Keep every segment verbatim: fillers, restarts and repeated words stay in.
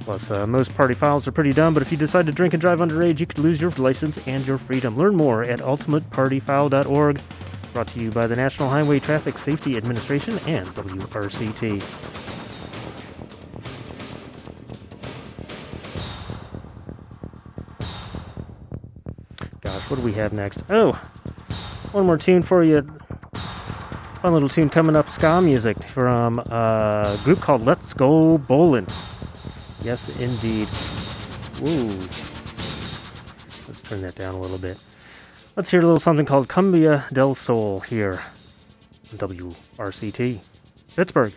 Plus, uh, most party fouls are pretty dumb, but if you decide to drink and drive underage, you could lose your license and your freedom. Learn more at ultimate party foul dot org. Brought to you by the National Highway Traffic Safety Administration and W R C T. Gosh, what do we have next? Oh, one more tune for you. Fun little tune coming up, ska music from a group called Let's Go Bowlin'. Yes, indeed. Woo. Let's turn that down a little bit. Let's hear a little something called Cumbia del Sol here on W R C T, Pittsburgh.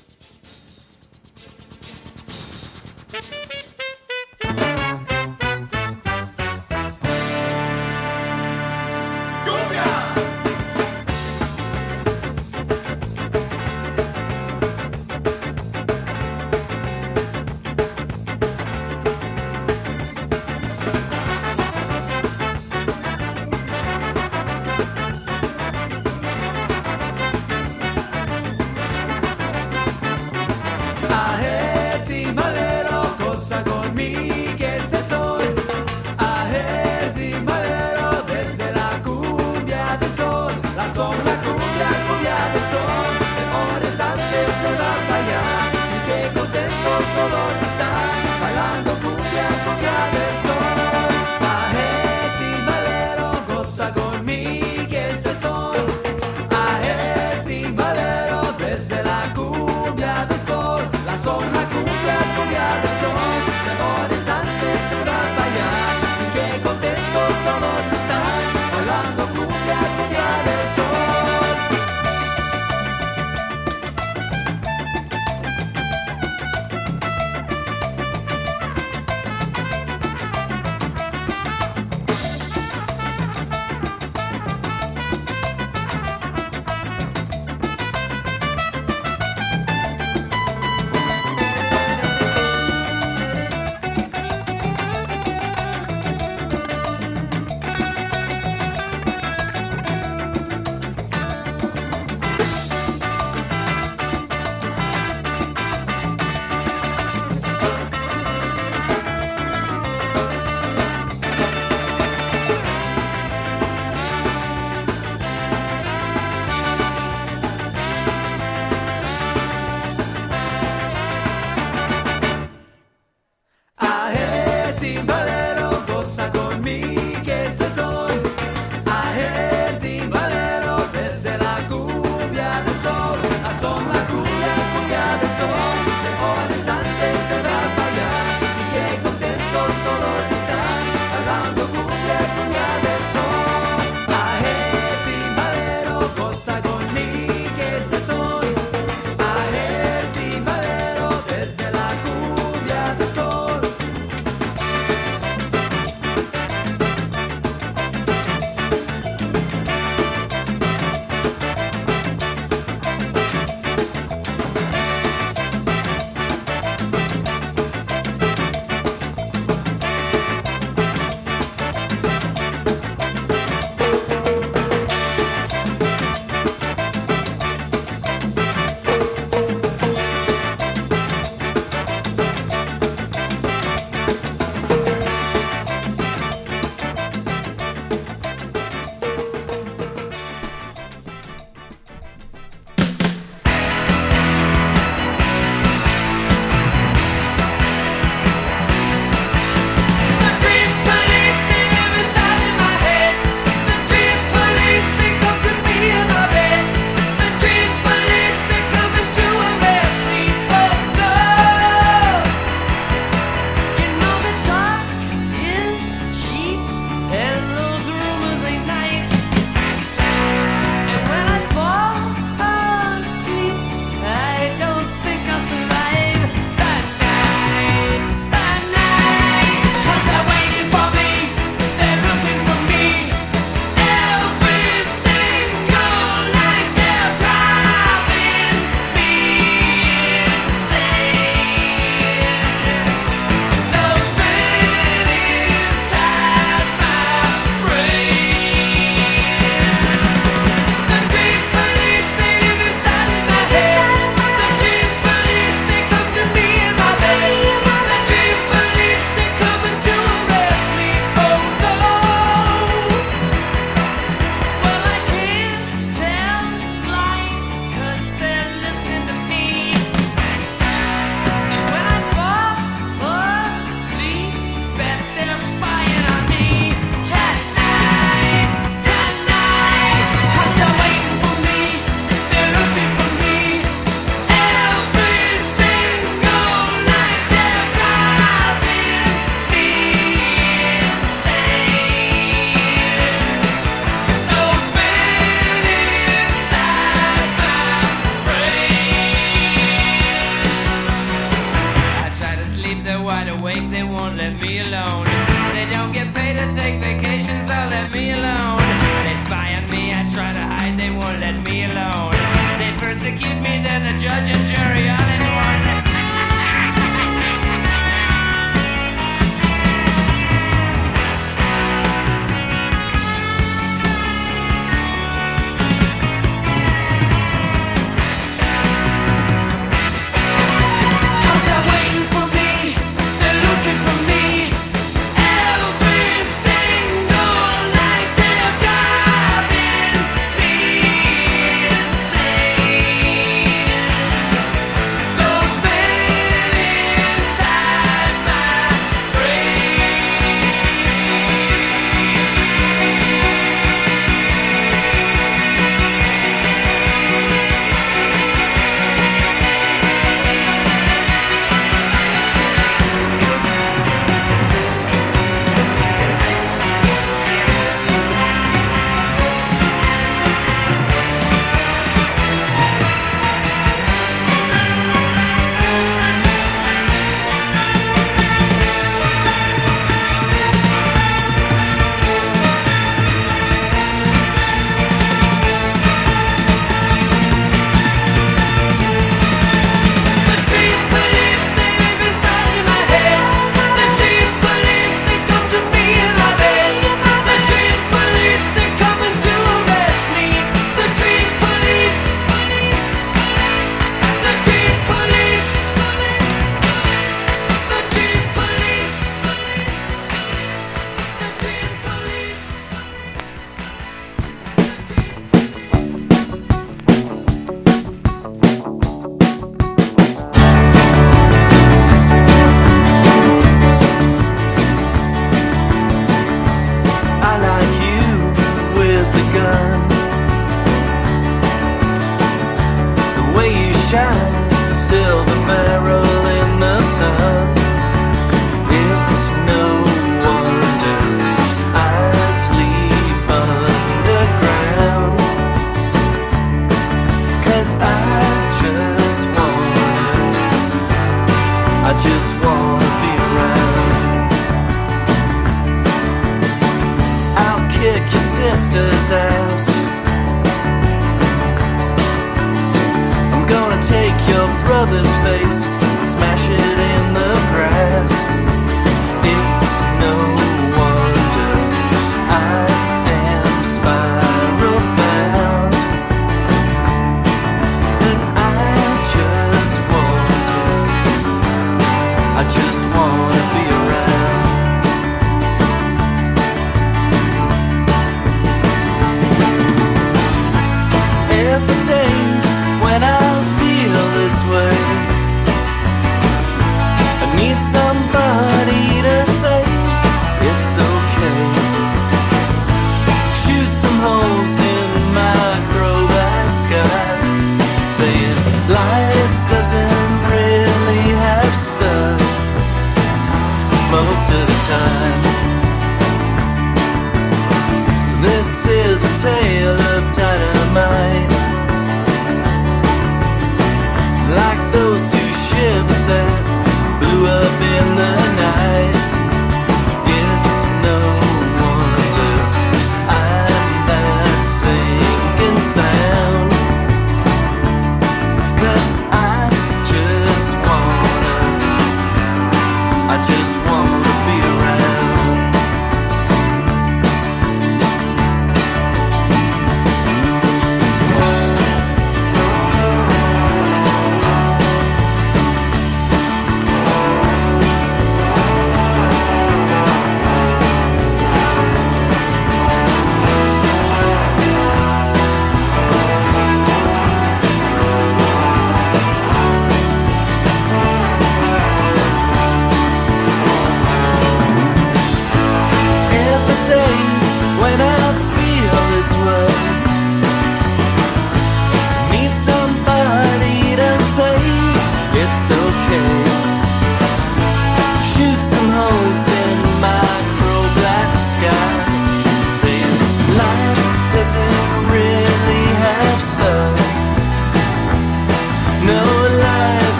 wide awake, they won't let me alone. They don't get paid to take vacations, they'll let me alone. They spy on me, I try to hide, they won't let me alone. They persecute me, they're the judge and jury all in one.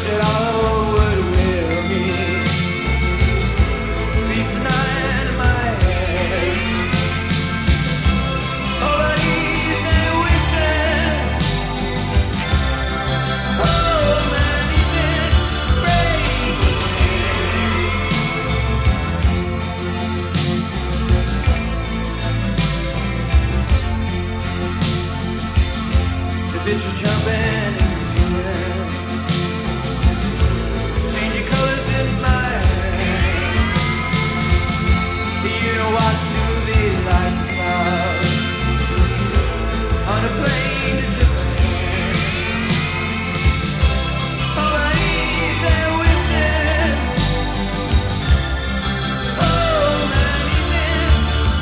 said all would will me. Peace and iron in my head. All I need and wishing. Oh man, he's in rains. The fish are jumping in tears. Changing colors in my hand. You know I should be like cloud on a plane to Japan. All I need and wishing. Oh man, he's in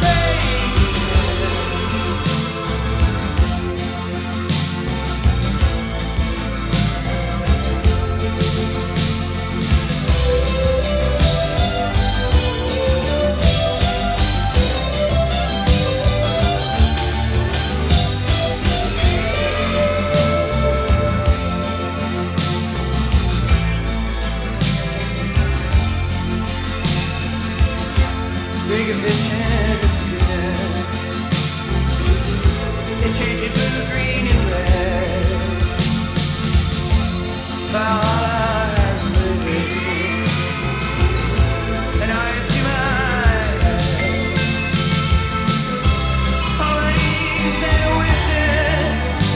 bigger fish and its fins. They change it blue, green, and red. My heart has lived, and I empty my head. All I need is and wishing.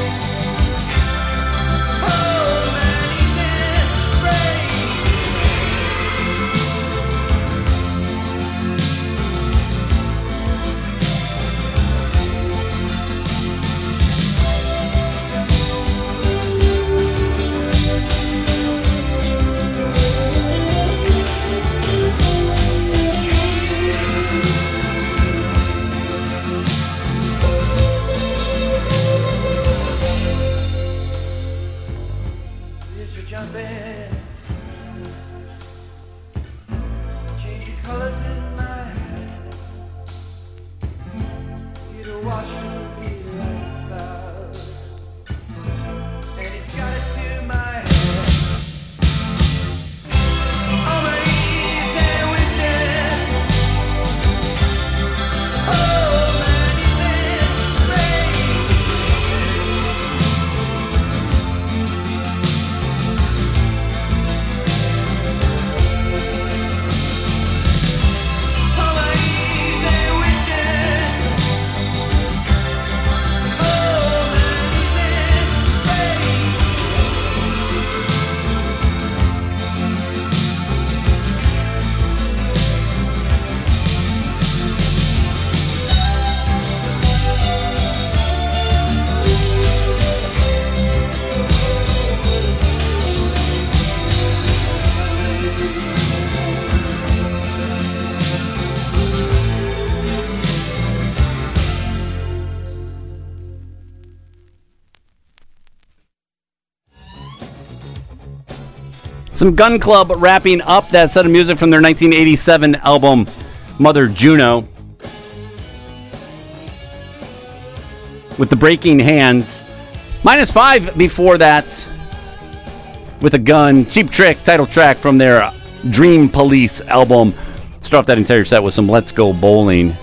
Oh man, he's in rain. Yes, you're jumping. Changing colors in my head. You'd wash through me like clouds. And it's got it to my head. On my knees and wishing. Oh man, he's in rain. All I need and wishing. Oh man, he's in rain. Some Gun Club wrapping up that set of music from their nineteen eighty-seven album, Mother Juno. With the Breaking Hands. Minus five before that. With a Gun. Cheap Trick, title track from their Dream Police album. Start off that entire set with some Let's Go Bowling.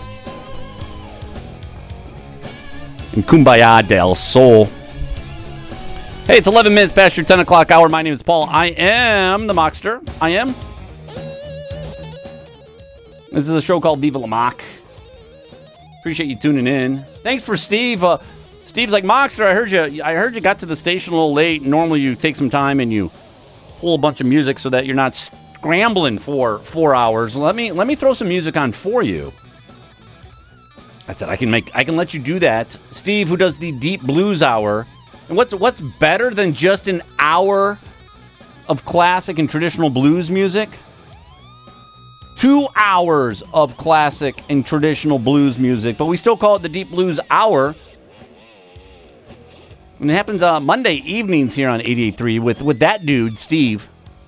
And Kumbaya del Sol. Hey, it's eleven minutes past your ten o'clock hour. My name is Paul. I am the Mockster. I am. This is a show called Viva la Mock. Appreciate you tuning in. Thanks for Steve. Uh, Steve's like, Mockster, I heard you. I heard you got to the station a little late. Normally you take some time and you pull a bunch of music so that you're not scrambling for four hours. Let me let me throw some music on for you. I said I can make I can let you do that. Steve, who does the Deep Blues Hour. And what's what's better than just an hour of classic and traditional blues music? Two hours of classic and traditional blues music, but we still call it the Deep Blues Hour. And it happens uh, Monday evenings here on eighty-eight point three with, with that dude, Steve.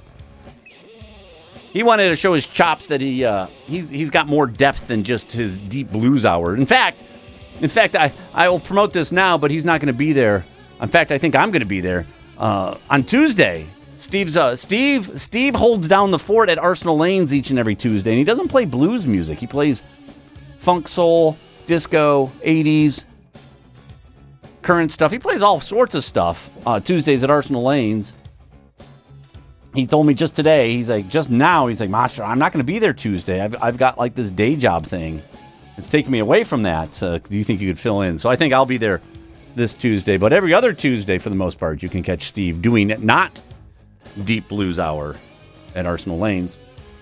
He wanted to show his chops that he uh, he's he's got more depth than just his Deep Blues Hour. In fact, in fact, I, I will promote this now, but he's not going to be there. In fact, I think I'm going to be there uh, on Tuesday. Steve's uh, Steve Steve holds down the fort at Arsenal Lanes each and every Tuesday, and he doesn't play blues music. He plays funk, soul, disco, eighties, current stuff. He plays all sorts of stuff uh, Tuesdays at Arsenal Lanes. He told me just today, he's like, just now, he's like, Master, I'm not going to be there Tuesday. I've, I've got like this day job thing. It's taking me away from that. Uh, do you think you could fill in? So I think I'll be there this Tuesday. But every other Tuesday, for the most part, you can catch Steve doing it, not Deep Blues Hour at Arsenal Lanes.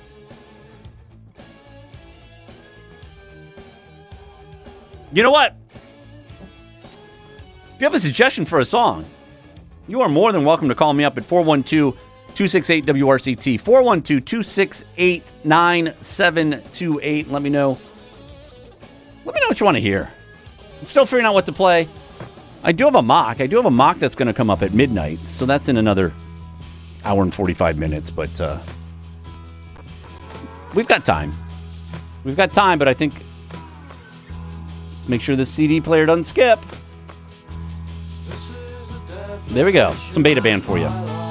You know what? If you have a suggestion for a song, you are more than welcome to call me up at four one two, two six eight, W R C T, four one two, two six eight, nine seven two eight. Let me know. Let me know what you want to hear. I'm still figuring out what to play. I do have a mock. I do have a mock that's going to come up at midnight, so that's in another hour and forty-five minutes, but uh, we've got time. We've got time, but I think let's make sure this C D player doesn't skip. There we go. Some Beta Band for you.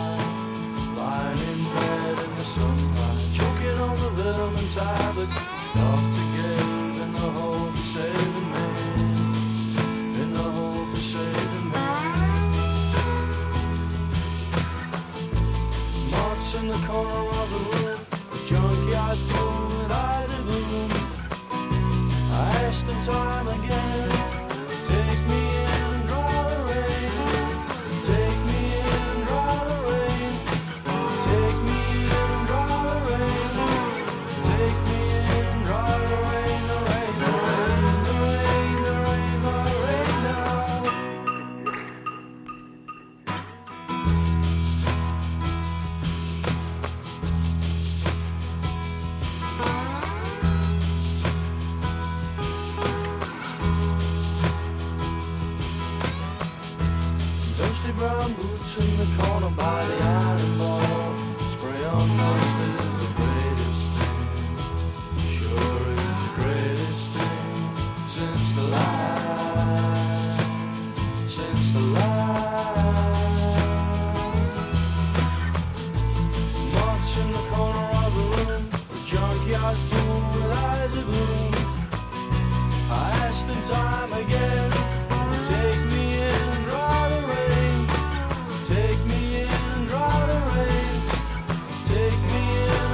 Time again, take me in, draw the rain, take me in, draw the rain, take me in, draw the rain, take me in, draw the rain, the rain, the rain, the rain, the rain, the rain now. Dusty brown boots in the corner by the iron ball. Spray on dust is the greatest thing. Sure is the greatest thing since the light, since the light. Moths in the corner of the room, a junkyard fool with eyes of gloom. I asked in time again, take me in, draw the rain. Take me in, draw the rain. Take me in.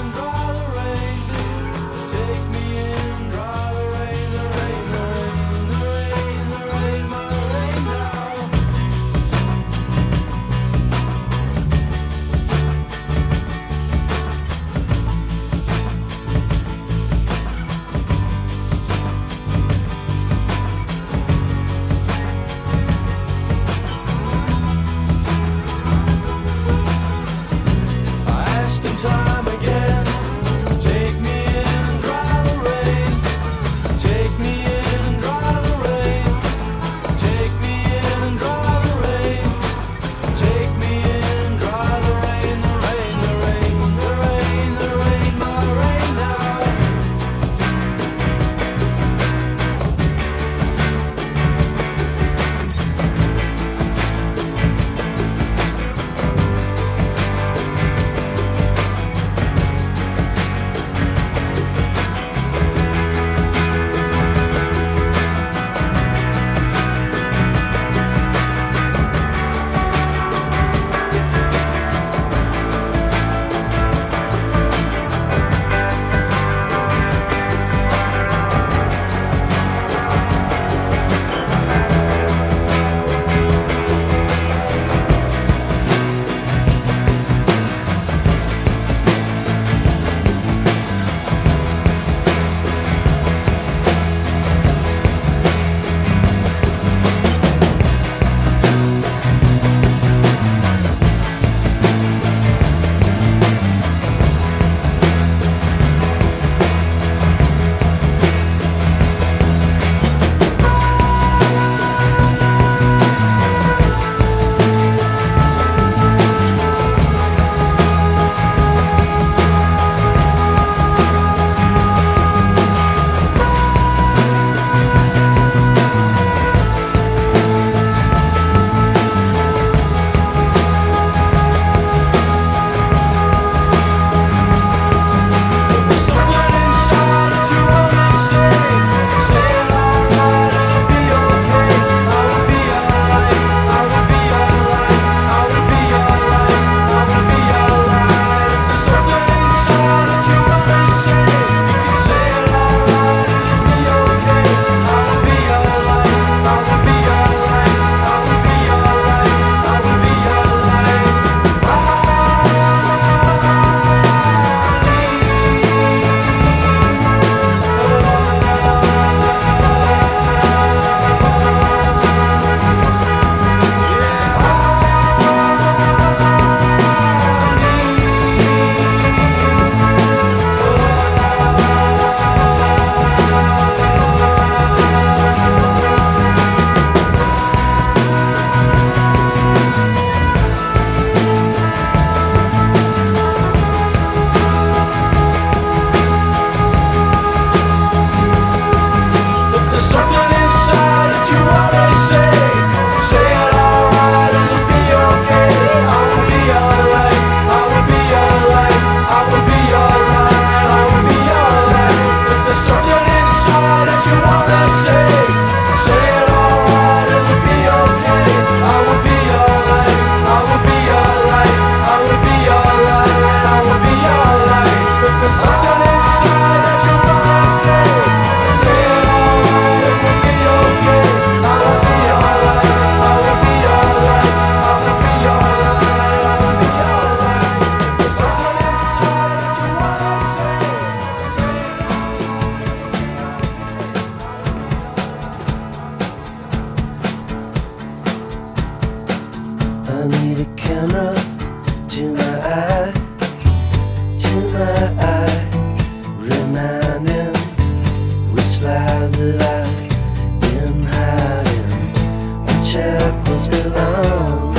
I need a camera to my eye, to my eye, reminding which lies that I've been hiding, which shackles belong.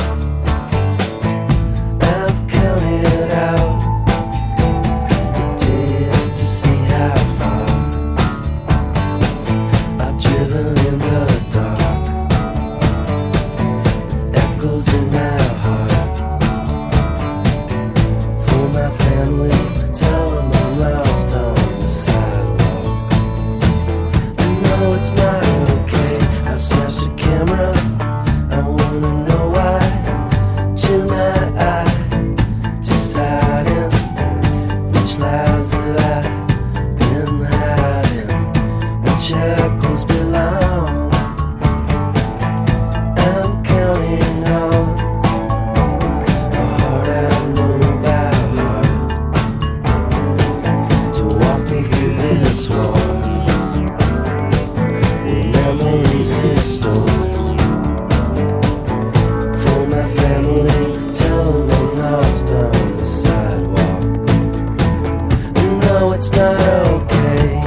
I've counted out the days to see how far I've driven in the dark, with echoes in my heart. For my family, tell them I'm lost on the sidewalk. I know it's not okay, I smashed a camera. I wanna know why. To my eye, deciding which lies have I been hiding, which echoes belong. I'm counting on a heart I know by heart to walk me through this wall, with memories distorted. For my family, tell them I'm lost on the sidewalk. No, it's not okay.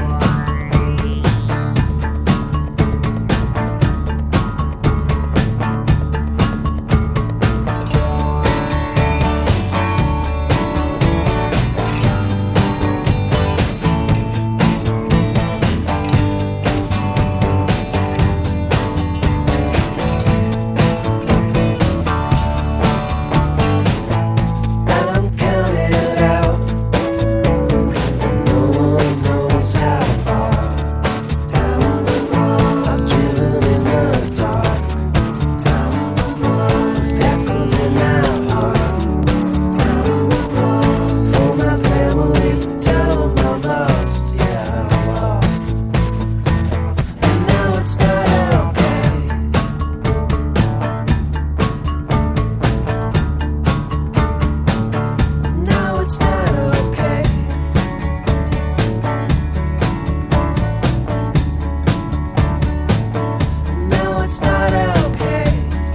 I'm counting out. No one knows how far I've driven in the dark, with echoes in my heart. For my family, tell them I'm lost. Yeah, I'm lost. And now it's not okay. No, it's not okay. No, it's not okay.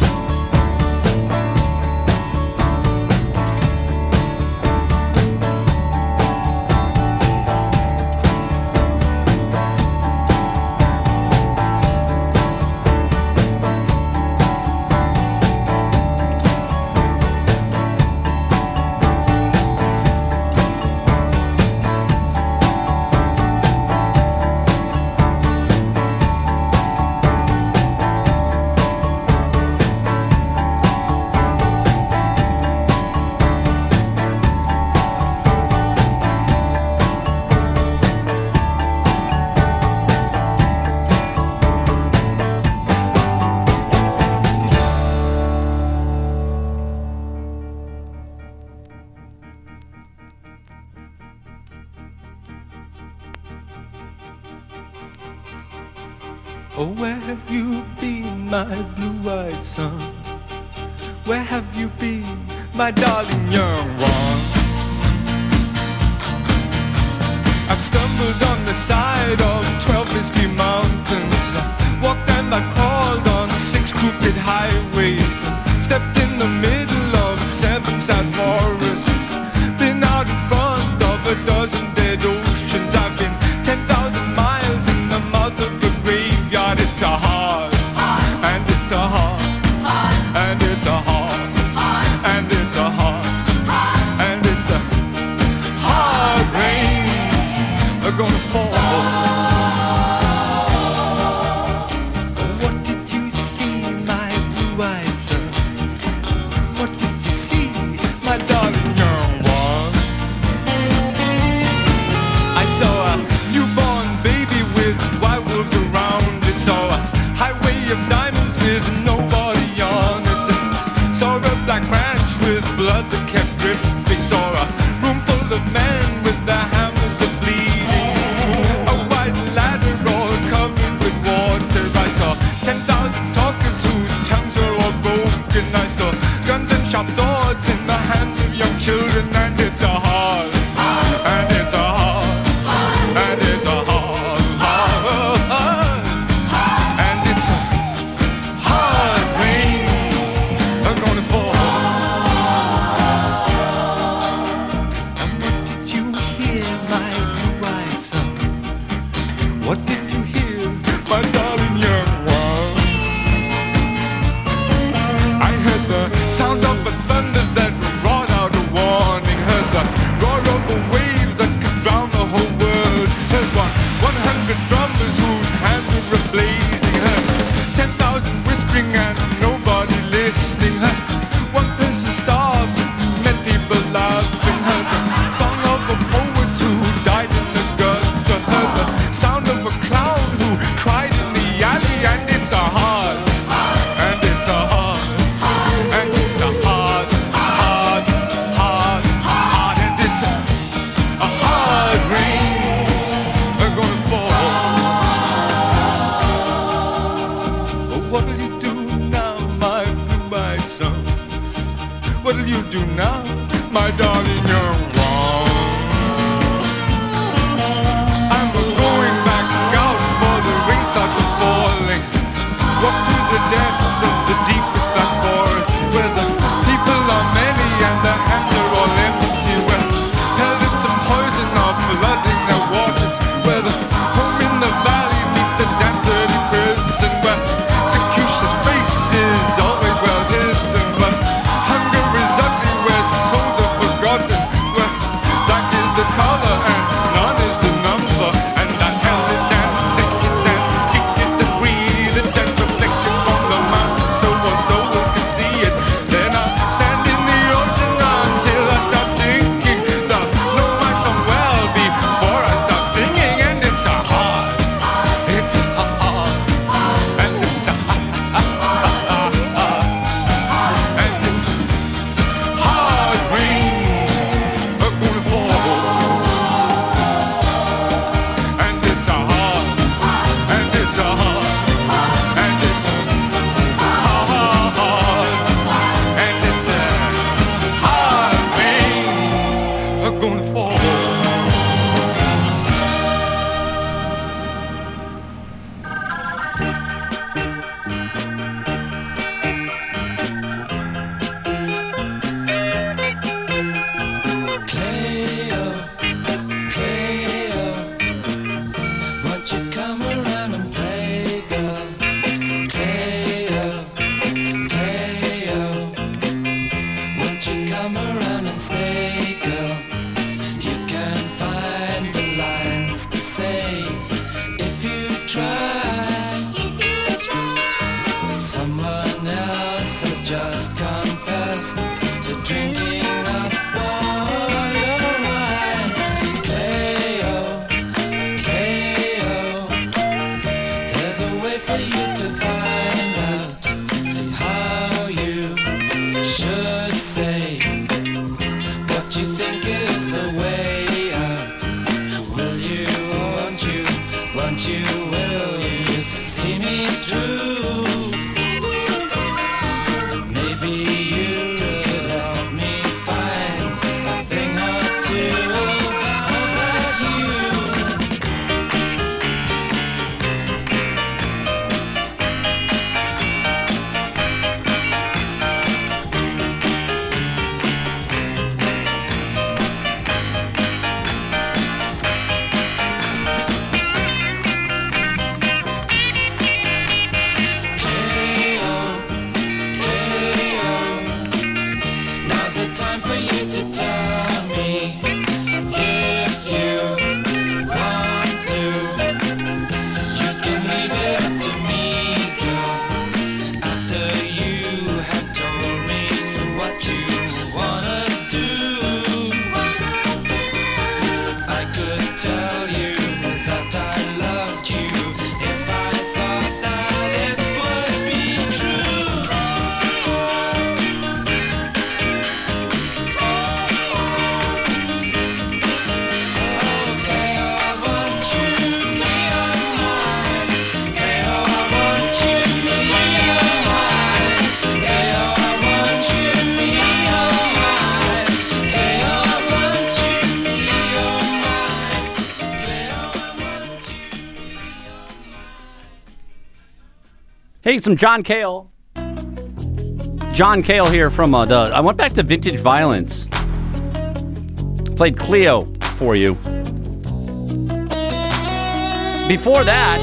Oh, where have you been, my blue-eyed son? Where have you been, my darling young one? I've stumbled on the side of twelve misty mountains, walked and I crawled on six crooked highways, stepped in the middle of seven sad forests, been out in front of a dozen dead oceans. I've been ten thousand miles in the mouth of the graveyard. It's a hard, and it's a hard, and it's a hard, and it's a hard, and it's a hard rain are gonna fall. What did you see, my blue-eyed son? What did you see, my darling young one? I saw a newborn baby with white wolves around it. Saw a highway of diamonds with nobody on it. Saw a black branch with blood that kept dripping. Saw a room full of men with their hammers of bleeding. A white ladder all covered with water. I saw ten thousand talkers whose tongues were all broken. I saw guns and sharp swords in the hands of young children. And it's a hard, and it's a hard, and it's a hard, hard, hard, and it's a hard rain are gonna fall. What'll you do now, my darling? You're wrong. I'm going back out for the rain starts falling. Walk through the depths of the deepest black forest, where the people are many and the hands are all empty, where hell it's a poison of flooding their waters, where the home in the valley meets the damn dirty prison, where execution's face is always well hidden, but hunger is ugly, where souls are forgotten, where black is the color and none is the number, and I held it and take it and speak it and breathe it and reflect it from the mountain so our souls can see it. Then I stand in the ocean until I start sinking. They'll know my song well before I start singing, and it's a hard, it's a hard, and it's a and it's hard rains are gonna fall, and it's a hard, and it's a hard, and it's a hard, and it's a hard rains are gonna fall. Cleo, Cleo, won't you come around and play, girl? Cleo, Cleo, won't you come around and stay, girl? You can find the lines to say if you try. Someone else has just confessed to drinking up all your wine. Cleo, Cleo, there's a way for you to find out how you should say what you think is the way out. Will you, won't you, won't you, will you see me through? Maybe you could help me find a thing or two about you. Cleo, Cleo, now's the time for you to tell me if you want to. You can leave it to me, girl, after you have told me what you wanna do. I could tell you that I loved you if I thought that it would be true. Okay, I want you to be on mine. Okay, I want you to be on mine. Okay, I want you to be on mine. Okay, I want you to be on mine. Okay, I want you. Hey, some John Cale. John Cale here from uh, the. I went back to Vintage Violence. Played Cleo for you. Before that,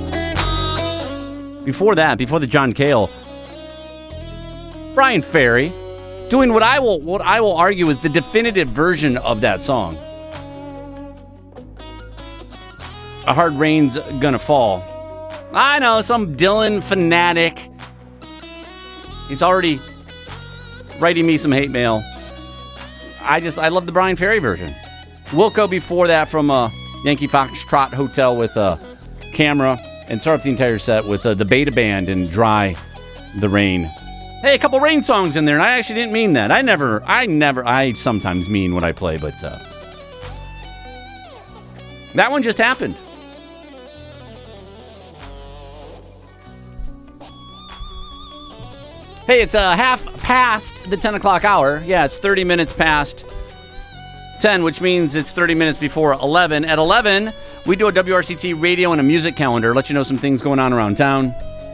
before that, before the John Cale, Brian Ferry, doing what I will what I will argue is the definitive version of that song. A Hard Rain's Gonna Fall. I know, some Dylan fanatic. He's already writing me some hate mail. I just, I love the Brian Ferry version. Wilco before that from uh, Yankee Foxtrot Hotel with a uh, camera, and start off the entire set with uh, the Beta Band and Dry the Rain. Hey, a couple Rain songs in there, and I actually didn't mean that. I never, I never, I sometimes mean what I play, but uh, that one just happened. Hey, it's uh, half past the ten o'clock hour. Yeah, it's thirty minutes past ten, which means it's thirty minutes before eleven. At eleven, we do a W R C T radio and a music calendar. Let you know some things going on around town.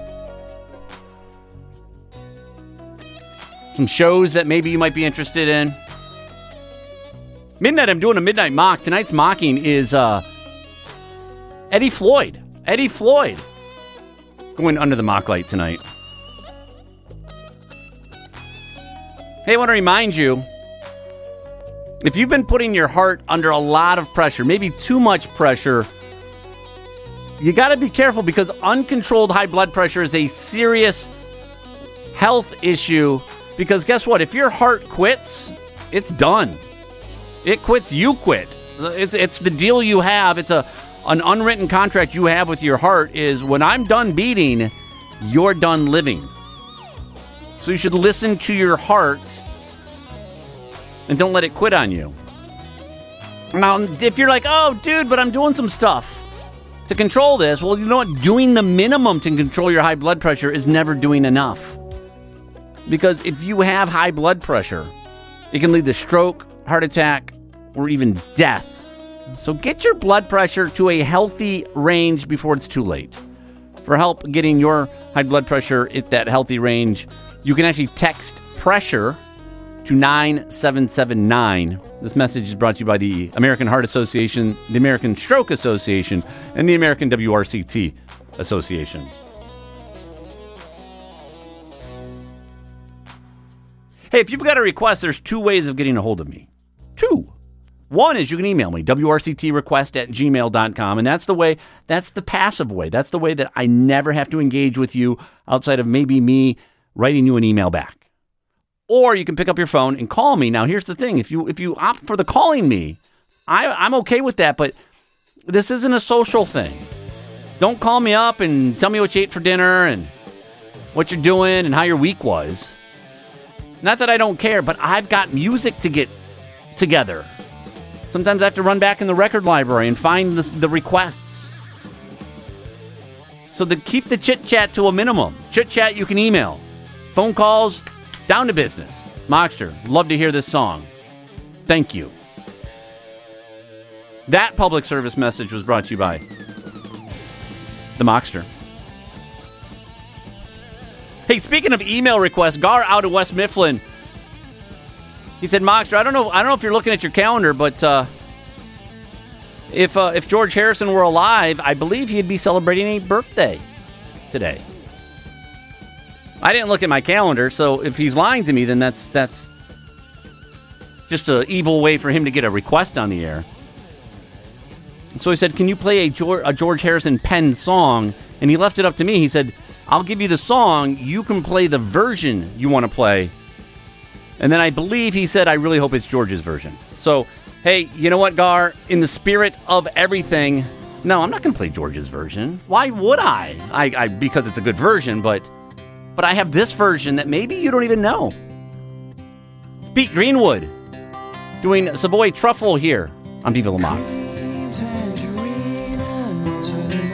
Some shows that maybe you might be interested in. Midnight, I'm doing a midnight mock. Tonight's mocking is uh, Eddie Floyd. Eddie Floyd. Going under the mock light tonight. Hey, I want to remind you, if you've been putting your heart under a lot of pressure, maybe too much pressure, you got to be careful because uncontrolled high blood pressure is a serious health issue. Because guess what? If your heart quits, it's done. It quits, you quit. It's it's the deal you have. It's a an unwritten contract you have with your heart is when I'm done beating, you're done living. So you should listen to your heart and don't let it quit on you. Now, if you're like, oh, dude, but I'm doing some stuff to control this. Well, you know what? Doing the minimum to control your high blood pressure is never doing enough. Because if you have high blood pressure, it can lead to stroke, heart attack, or even death. So get your blood pressure to a healthy range before it's too late. For help getting your high blood pressure at that healthy range, you can actually text PRESSURE to nine seven seven nine. This message is brought to you by the American Heart Association, the American Stroke Association, and the American W R C T Association. Hey, if you've got a request, there's two ways of getting a hold of me. Two. One is you can email me, W R C T request at gmail dot com, and that's the way, that's the passive way. That's the way that I never have to engage with you outside of maybe me writing you an email back. Or you can pick up your phone and call me. Now, here's the thing. If you if you opt for the calling me, I, I'm okay with that, but this isn't a social thing. Don't call me up and tell me what you ate for dinner and what you're doing and how your week was. Not that I don't care, but I've got music to get together. Sometimes I have to run back in the record library and find the, the requests. So to keep the chit-chat to a minimum. Chit-chat you can email. Phone calls, down to business. Mockster, love to hear this song. Thank you. That public service message was brought to you by the Mockster. Hey, speaking of email requests, Gar out of West Mifflin. He said, Mockster, I don't know I don't know if you're looking at your calendar, but uh, if uh, if George Harrison were alive, I believe he'd be celebrating a birthday today. I didn't look at my calendar, so if he's lying to me, then that's that's just an evil way for him to get a request on the air. So he said, can you play a George, a George Harrison penned song? And he left it up to me. He said, I'll give you the song. You can play the version you want to play. And then I believe he said, I really hope it's George's version. So, hey, you know what, Gar? In the spirit of everything, no, I'm not going to play George's version. Why would I? I, I? Because it's a good version, but but I have this version that maybe you don't even know. It's Pete Greenwood doing Savoy Truffle here on Viva La Mock. Tangerine and mozzarella.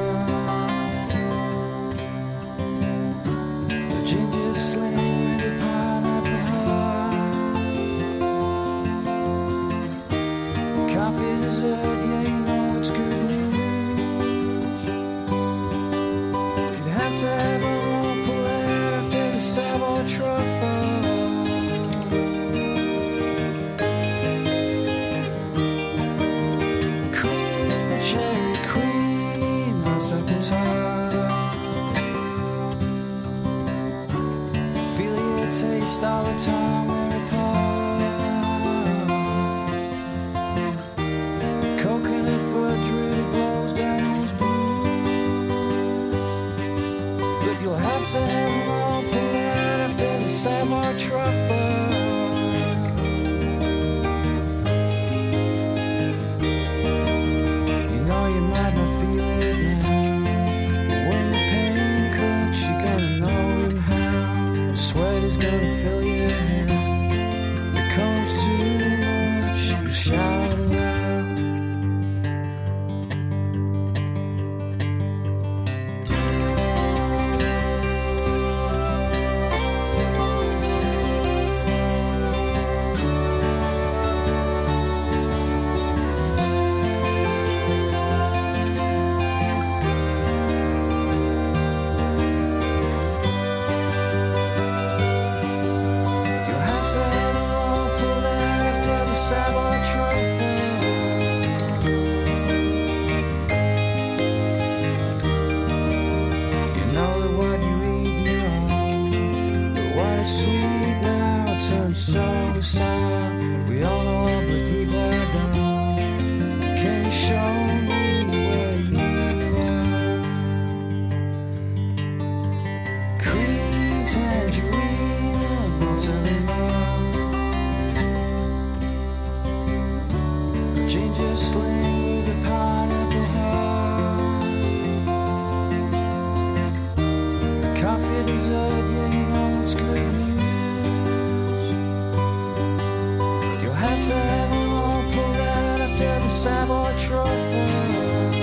The ginger sling with the pineapple heart. Coffee dessert, yeah, you know it's good news. Did have to have a raw palette after the Savoy Truffle. Cherry cream, my second time. Feel your taste all the time we're apart. Coconut fudge really blows down those blues. But you'll have to have them all polite after the Savoy Truffle. Gonna fill your head. When it comes too much, you shout aloud. so sad. We all know what we're deep down. Can you show me where you are? Cream tangerine and watermelon. Ginger sling with a pineapple heart. Coffee dessert, yeah, you know it's good news. You'll have to have them all pulled out after the Savoy Trophy.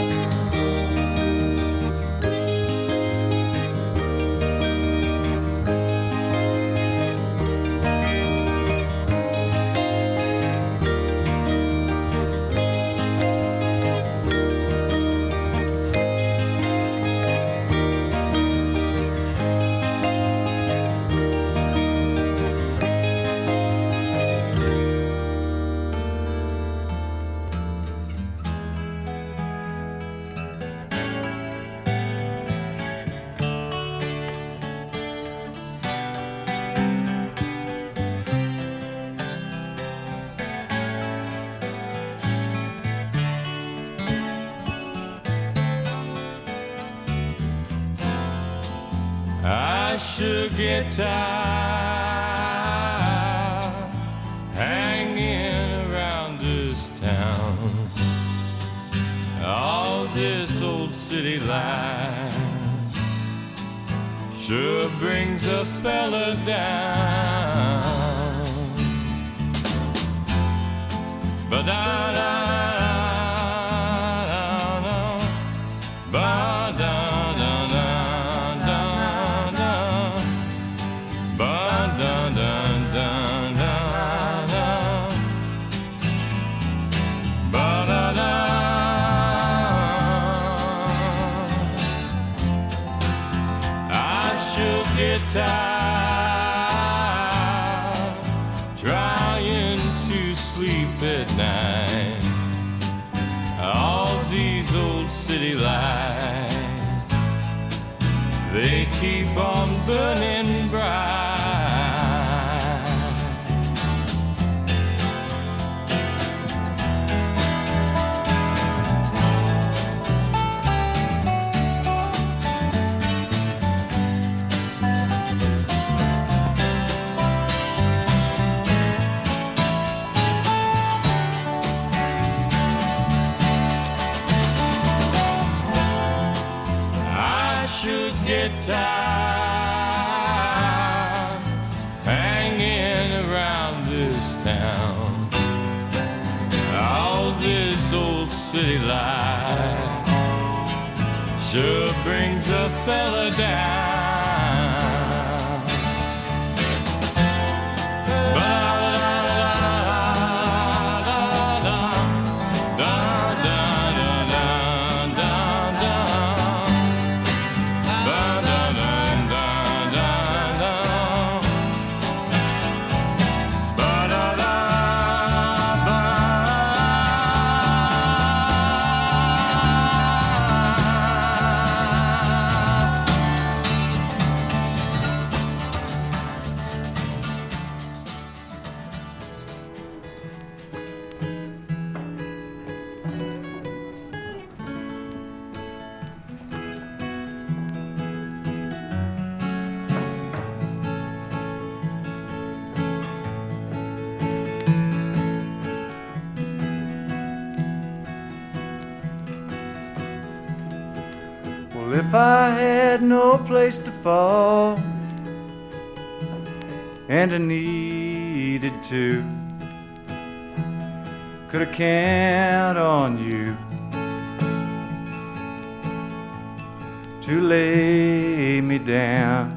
I should get tired hanging around this town. All this old city life sure brings a fella down. But I, I tired trying to sleep at night. All these old city lights, they keep on burning bright. Tired hanging around this town. All this old city life sure brings a fella down. Well, if I had no place to fall and I needed to, could I count on you to lay me down?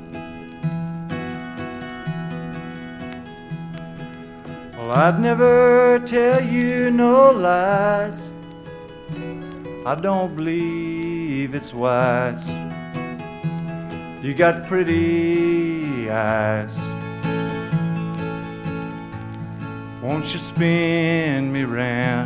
Well, I'd never tell you no lies. I don't believe it's wise. You got pretty eyes. Won't you spin me round?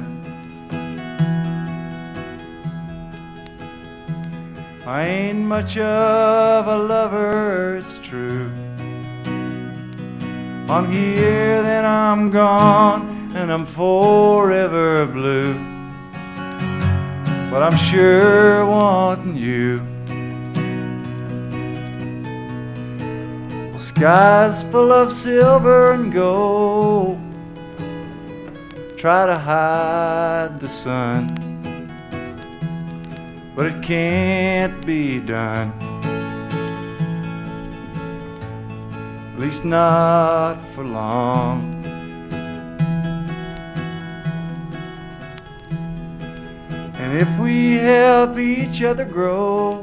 I ain't much of a lover, it's true, I'm here, then I'm gone, and I'm forever blue. But I'm sure wanting you. Well, skies full of silver and gold try to hide the sun, but it can't be done. At least not for long. And if we help each other grow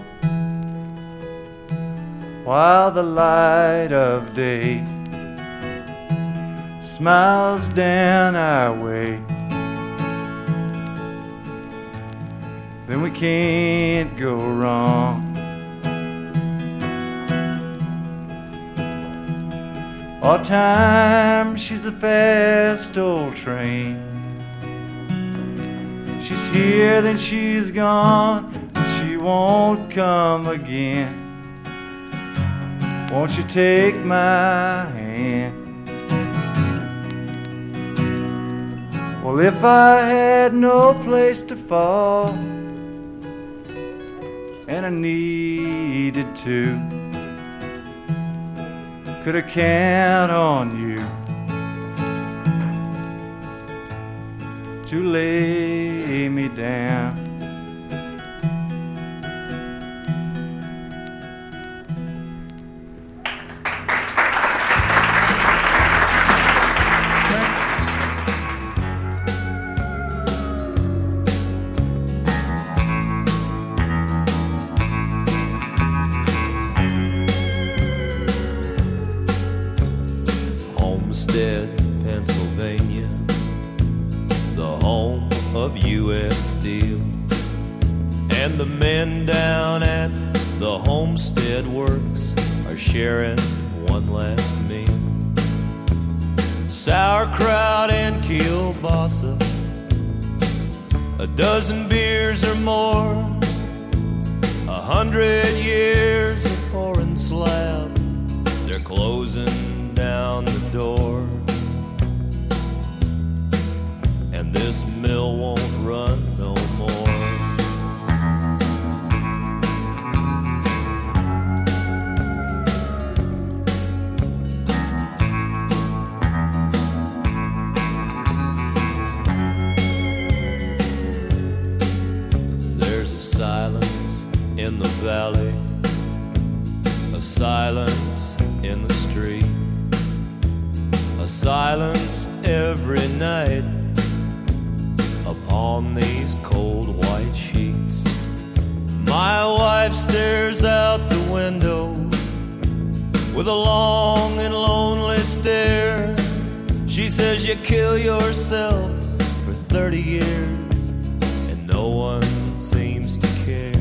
while the light of day smiles down our way, then we can't go wrong. All time she's a fast old train. She's here, then she's gone, and she won't come again. Won't you take my hand? Well, if I had no place to fall, and I needed to, could I count on you to lay me down? Homestead, Pennsylvania, the home of U S Steel. And the men down at the Homestead Works are sharing one last meal. Sauerkraut and kielbasa, a dozen beers or more, a hundred years of pouring slab, they're closing down the door. And this mill won't run no more. There's a silence in the valley, a silence in the street, a silence every night upon these cold white sheets. My wife stares out the window with a long and lonely stare. She says you kill yourself for thirty years and no one seems to care.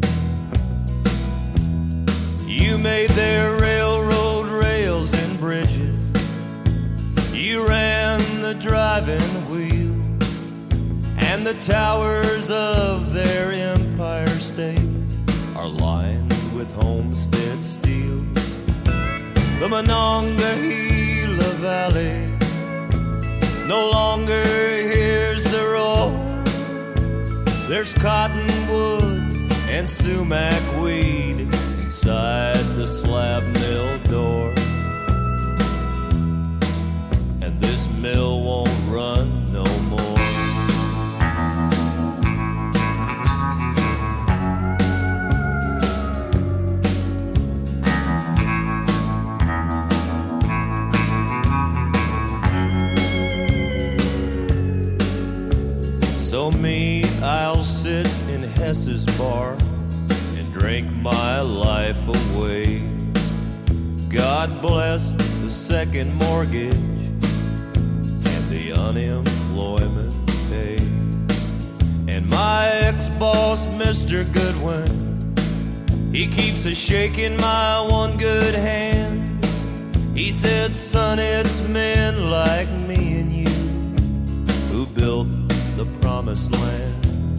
You made their railroad rails and bridges, you ran the driving wheel, and the towers of their Empire State are lined with Homestead steel. The Monongahela Valley no longer hears the roar. There's cottonwood and sumac weed inside the slab mill door. And this mill won't run no more. So me, I'll sit in Hess's bar and drink my life away. God bless the second mortgage and the unemployment pay. And my ex-boss, Mister Goodwin, he keeps a shaking my one good hand. He said, son, it's men like me and you who built the promised land.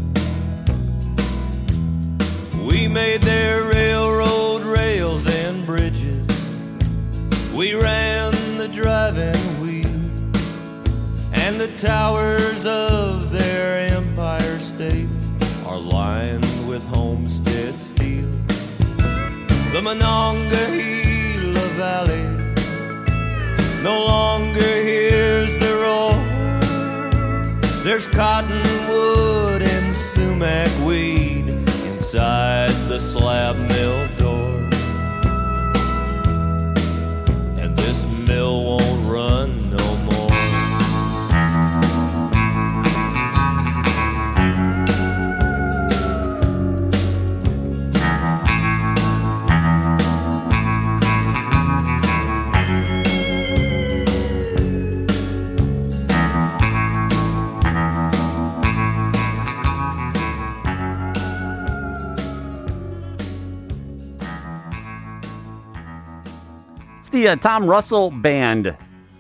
We made their railroad rails and bridges, we ran the driving the towers of their Empire State are lined with homestead steel. The Monongahela Valley no longer hears the roar. There's cottonwood and sumac weed inside the slab mill door. And this mill won't run no more. The uh, Tom Russell Band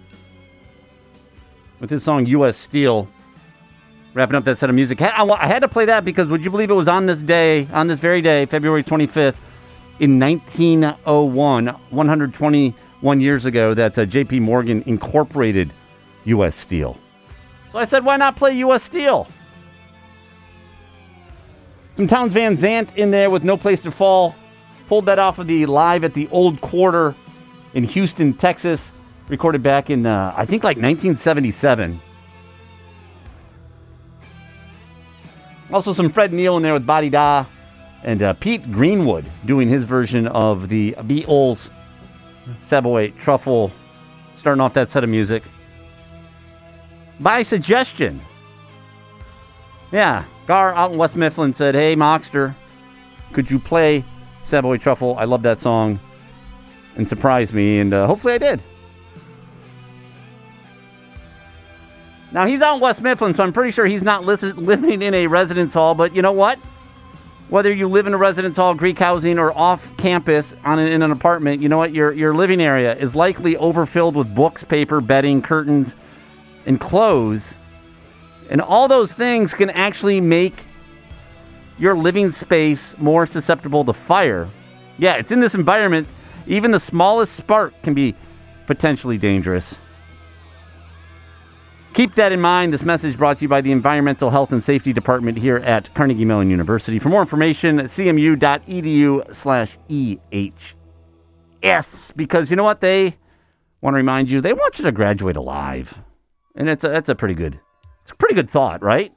with his song U S Steel, wrapping up that set of music. I, I had to play that because would you believe it was on this day, on this very day, February twenty-fifth, in nineteen oh one, one hundred twenty-one years ago, that uh, J P Morgan incorporated U S Steel. So I said, why not play U S Steel? Some Townes Van Zandt in there with No Place to Fall. Pulled that off of the Live at the Old Quarter in Houston, Texas, recorded back in, uh, I think, like nineteen seventy-seven. Also some Fred Neil in there with Body Da, and uh, Pete Greenwood doing his version of the Beatles Savoy Truffle, starting off that set of music. By suggestion. Yeah, Gar out in West Mifflin said, hey, Moxter, could you play Savoy Truffle? I love that song. And surprised me, and uh, hopefully I did. Now, he's out in West Mifflin, so I'm pretty sure he's not li- living in a residence hall, but you know what? Whether you live in a residence hall, Greek housing, or off campus on an, in an apartment, you know what? Your, your living area is likely overfilled with books, paper, bedding, curtains, and clothes. And all those things can actually make your living space more susceptible to fire. Yeah, it's in this environment. Even the smallest spark can be potentially dangerous. Keep that in mind. This message brought to you by the Environmental Health and Safety Department here at Carnegie Mellon University. For more information, cmu.edu slash EHS. Because you know what? They want to remind you, they want you to graduate alive. And it's a, that's a pretty good, it's a pretty good thought, right?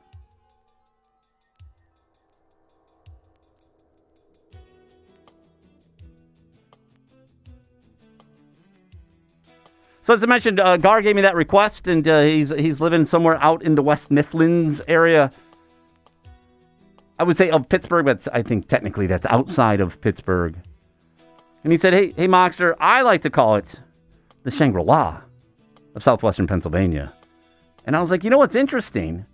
So as I mentioned, uh, Gar gave me that request, and uh, he's he's living somewhere out in the West Mifflins area. I would say of Pittsburgh, but I think technically that's outside of Pittsburgh. And he said, hey, hey, Moxter, I like to call it the Shangri-La of southwestern Pennsylvania. And I was like, you know what's interesting?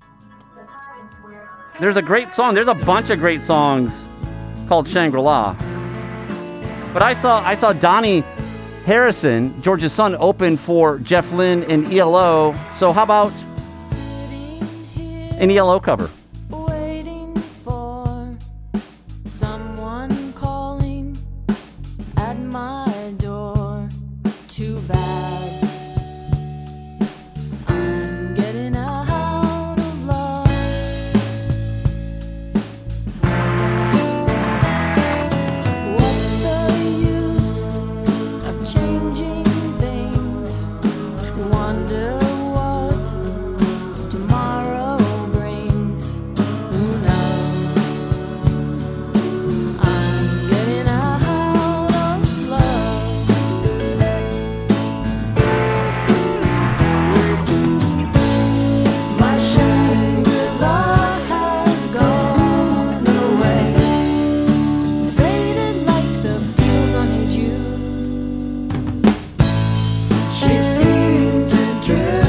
There's a great song. There's a bunch of great songs called Shangri-La. But I saw I saw Donnie Harrison, George's son, open for Jeff Lynne and E L O. So how about an E L O cover? Waiting for someone calling at my door. Too bad I'm getting out of love. What's the use of changing things? Wonder what tomorrow brings. Who knows? I'm getting out of love. My Shangri-La has gone away, faded like the Beatles on Hey Jude. She seemed to drift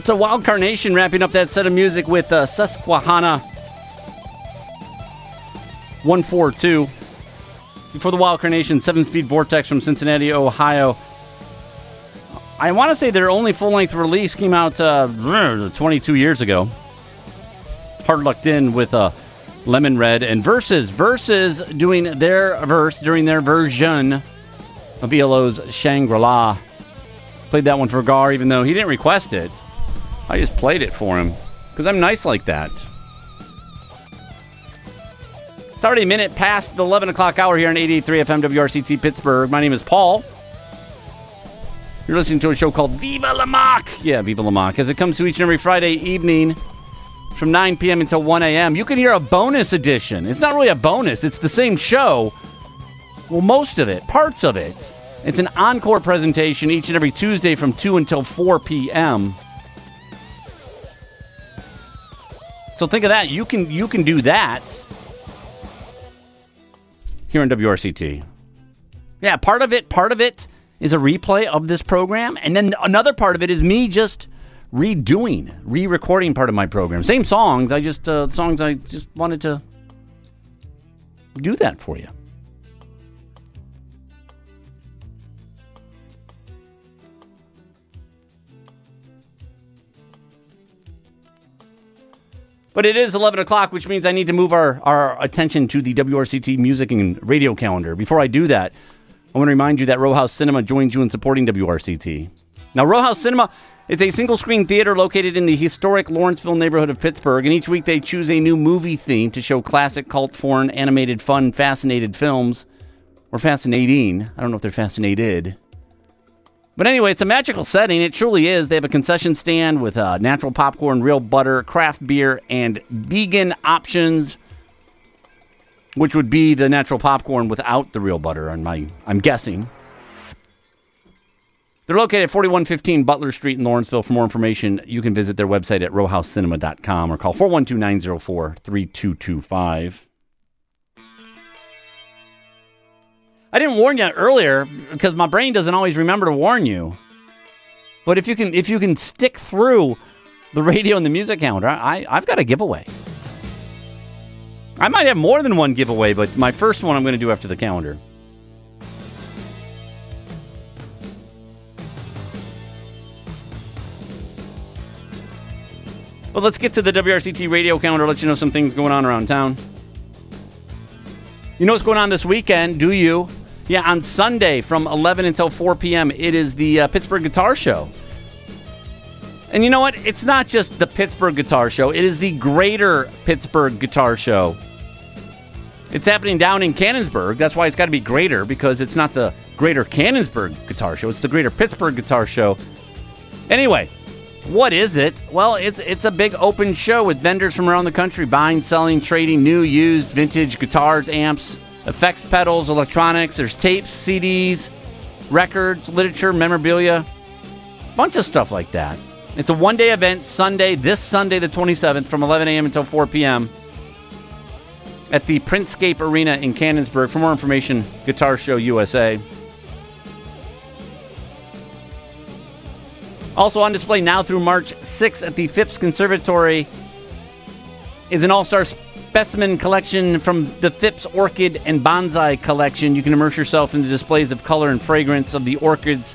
It's a Wild Carnation wrapping up that set of music with uh, Susquehanna one forty-two. Before the Wild Carnation, seven-speed Vortex from Cincinnati, Ohio. I want to say their only full-length release came out uh, twenty-two years ago. Hard Lucked In with uh, Lemon Red and Versus. Versus doing their verse during their version of E L O's Shangri-La. Played that one for Gar, even though he didn't request it. I just played it for him because I'm nice like that. It's already a minute past the eleven o'clock hour here on eighty-eight point three F M W R C T Pittsburgh. My name is Paul. You're listening to a show called Viva La Mock. Yeah, Viva La Mock. As it comes to each and every Friday evening from nine p.m. until one a.m. You can hear a bonus edition. It's not really a bonus. It's the same show. Well, most of it. Parts of it. It's an encore presentation each and every Tuesday from two until four p.m. So think of that. You can you can do that here on W R C T. Yeah, part of it, part of it is a replay of this program, and then another part of it is me just redoing, re-recording part of my program. Same songs, I just uh, songs I just wanted to do that for you. But it is eleven o'clock, which means I need to move our, our attention to the W R C T music and radio calendar. Before I do that, I want to remind you that Row House Cinema joins you in supporting W R C T. Now, Row House Cinema is a single-screen theater located in the historic Lawrenceville neighborhood of Pittsburgh, and each week they choose a new movie theme to show classic, cult, foreign, animated, fun, fascinated films. Or fascinating. I don't know if they're fascinated. But anyway, it's a magical setting. It truly is. They have a concession stand with uh, natural popcorn, real butter, craft beer, and vegan options, which would be the natural popcorn without the real butter, on my, I'm guessing. They're located at forty-one fifteen Butler Street in Lawrenceville. For more information, you can visit their website at row house cinema dot com or call four one two, nine zero four, three two two five. I didn't warn you earlier because my brain doesn't always remember to warn you. But if you can if you can stick through the radio and the music calendar, I, I've got a giveaway. I might have more than one giveaway, but my first one I'm going to do after the calendar. But let's get to the W R C T radio calendar, let you know some things going on around town. You know what's going on this weekend, do you? Yeah, on Sunday from eleven until four p.m., it is the uh, Pittsburgh Guitar Show. And you know what? It's not just the Pittsburgh Guitar Show. It is the Greater Pittsburgh Guitar Show. It's happening down in Cannonsburgh. That's why it's got to be greater, because it's not the Greater Cannonsburgh Guitar Show. It's the Greater Pittsburgh Guitar Show. Anyway, what is it? Well, it's it's a big open show with vendors from around the country buying, selling, trading new, used, vintage guitars, amps, effects pedals, electronics. There's tapes, C Ds, records, literature, memorabilia, bunch of stuff like that. It's a one-day event, Sunday, this Sunday the twenty-seventh, from eleven a.m. until four p.m. at the Printscape Arena in Cannonsburgh. For more information, Guitar Show U S A. Also on display now through March sixth at the Phipps Conservatory is an all-star specimen collection from the Phipps Orchid and Bonsai collection. You can immerse yourself in the displays of color and fragrance of the orchids